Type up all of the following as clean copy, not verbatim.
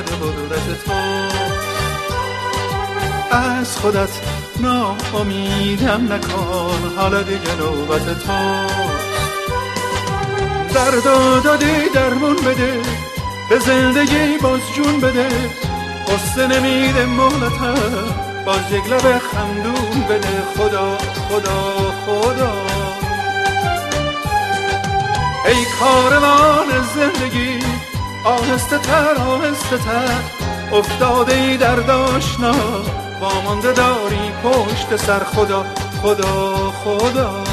ید قدرت تو. از خودت ناامیدم نکن، حالا دیگه نوبت تو. درد دادی درمون بده، به زندگی باز جون بده. قصه نمیده مهلتم، باز یک لب خندون بده. خدا خدا خدا ای کاروان زندگی، آهسته تر آهسته تر. افتاده ای در داشنا، وامانده داری پشت سر. خدا خدا خدا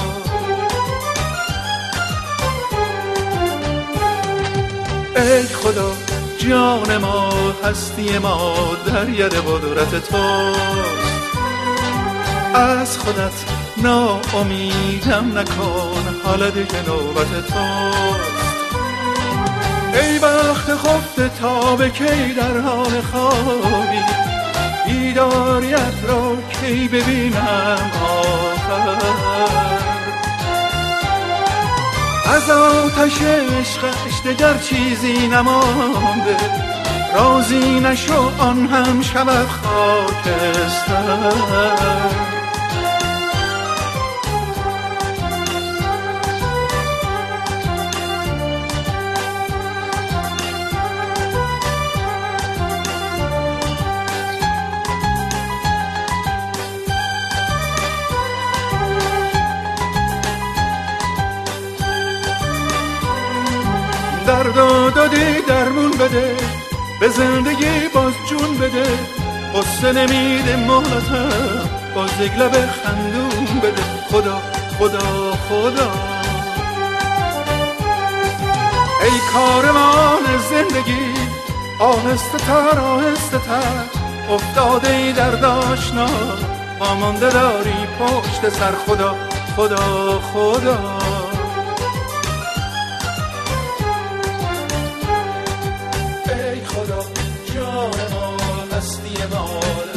ای خدا، جان ما هستی ما در ید قدرت تو. از خودت ناامیدم نکن، حالا دیگه نوبت تو. ای بخت خفته تا به کی در حال خوابی، بیداریت را کی ببینم آخر. از آتش عشقش دگر چیزی نمانده، راضی نشو آن هم شود خاکستر. درد دادی درمون بده، به زندگی باز جون بده. قصه نمیده مهلتم، باز یک لب خندون بده. خدا خدا خدا ای کاروان زندگی، آهسته تر آهسته تر. افتاده ای در داشنا، وامانده داری پشت سر. خدا خدا خدا ای خدا، جان ما هستی ما